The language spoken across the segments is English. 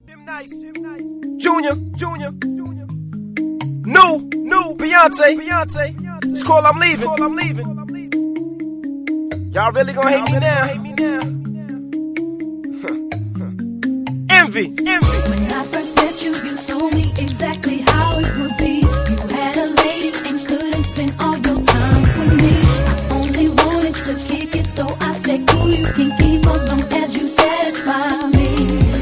Junior, new, Beyonce. It's called I'm Leaving. Y'all really gonna hate me now? Envy. When I first met you, you told me exactly how it would be. You had a lady and couldn't spend all your time with me. I only wanted to kick it, so I said, cool, you can keep as long as you satisfy me.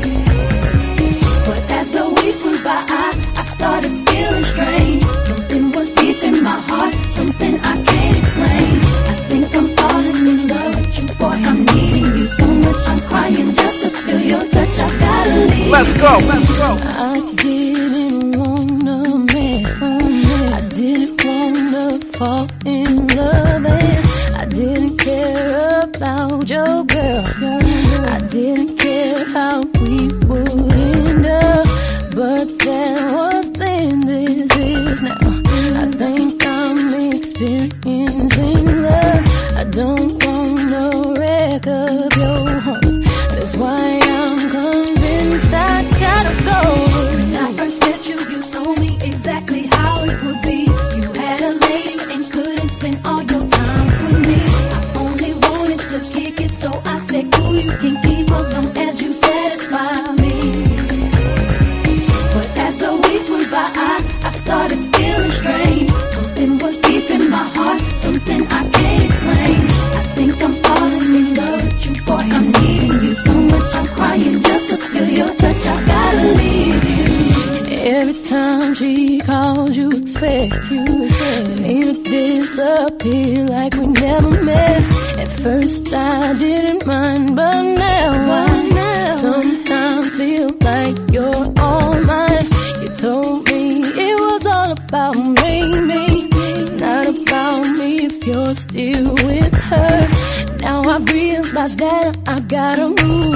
But as the weeks went by, I started feeling strange. Something was deep in my heart, something I can't explain. I think I'm falling in love with you, boy, I'm needing you so much. I'm crying just to feel your touch, I gotta leave. Let's go. I didn't wanna marry, I didn't wanna fall in love, and I didn't care about your girl. I didn't care how we would end up, but that was then, this is now. I think I'm experiencing love. I don't want no wreck of your home. That's why I'm convinced I gotta go. When I first met you, you told me exactly how it would be. You had a lady and couldn't spend all your time with me. I only wanted to kick it, so I said, cool, you can keep as long as you satisfy me. But as the weeks went by, I started feeling strange. Something was deep in my heart, something I can't explain. I think I'm falling in love with you, boy, I'm needing you so much. I'm crying just to feel your touch, I gotta leave you. Every time she calls, you expect me to disappear like we never met. At first I didn't mind, but now sometimes feel like you're all mine. You told me it was all about me. It's not about me if you're still with her. Now I realize that I gotta move